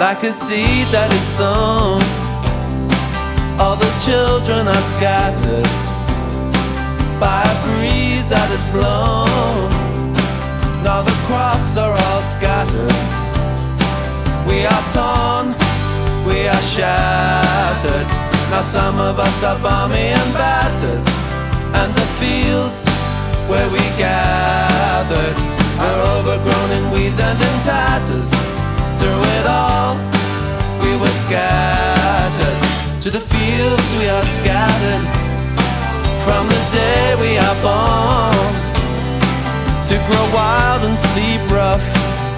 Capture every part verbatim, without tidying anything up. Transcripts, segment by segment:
like a seed that is sown. All the children are scattered by a breeze that is blown. Now the crops are all scattered. We are torn, we are shattered. Now some of us are balmy and battered, and the fields where we gathered are overgrown in weeds and in tatters. Through it all, we were scattered. To the fields we are scattered, from the day we are born, to grow wild and sleep rough,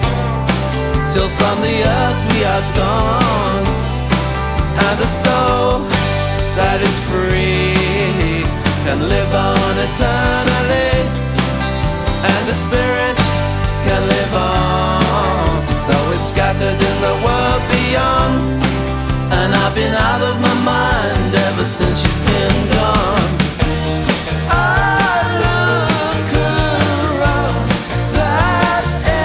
till from the earth we are torn. And the soul that is free can live on eternally, and the spirit can live on, though we're scattered in the world beyond. And I've been out of my mind ever since she's been gone. I look around that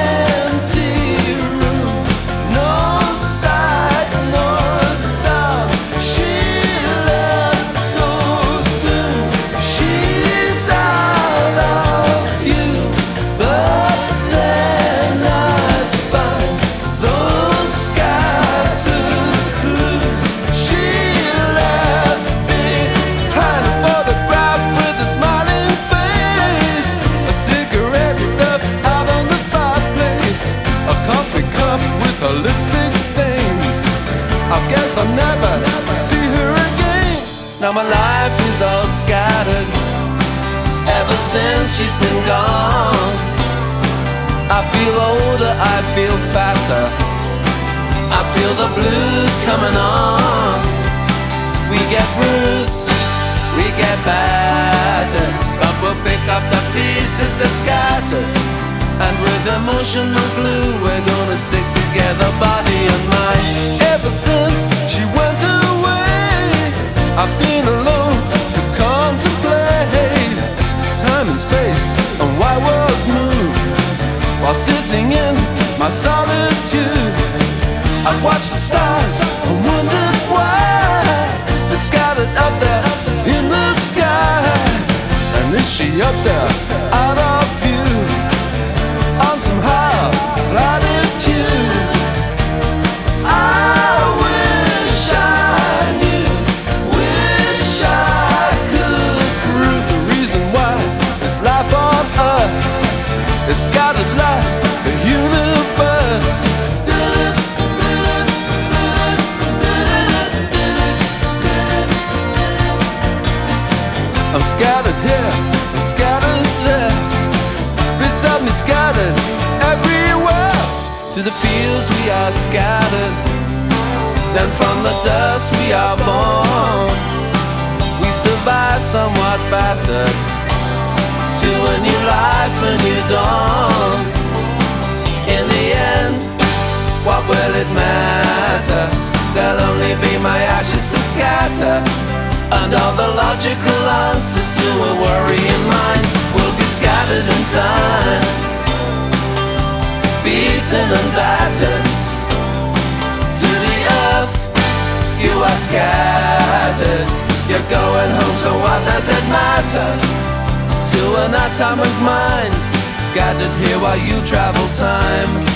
empty room, no sight nor sound. She left so soon, she's out of view. But then I find those scattered clues she left behind. A photograph with a smiling face, a cigarette stuck out on the fireplace, a coffee cup with her lipstick stains. I guess I'll never see her again. Now my life is all scattered ever since she's been gone. I feel older, I feel fatter, I feel the blues coming on. We get bruised, we get battered, but we'll pick up the pieces that scattered, and with emotional glue we're gonna stick together, body and mind. Ever since she went away, I've been alone to contemplate time and space and why worlds move, while sitting in my solitude. I've watched the stars and wondered why they're scattered up there in the sky. And is she up there, out of view, on some high latitude? I wish I knew, wish I could prove the reason why this life on earth is scattered like the universe. I'm scattered here, I'm scattered there, beside me scattered everywhere. To the fields we are scattered, then from the dust we are born. We survive somewhat battered, to a new life, a new dawn. In the end, what will it matter? There'll only be my ashes to scatter, and all the logical answers to a worrying mind will be scattered in time, beaten and battered. To the earth you are scattered, you're going home, so what does it matter? To an atomic mind, scattered here while you travel time.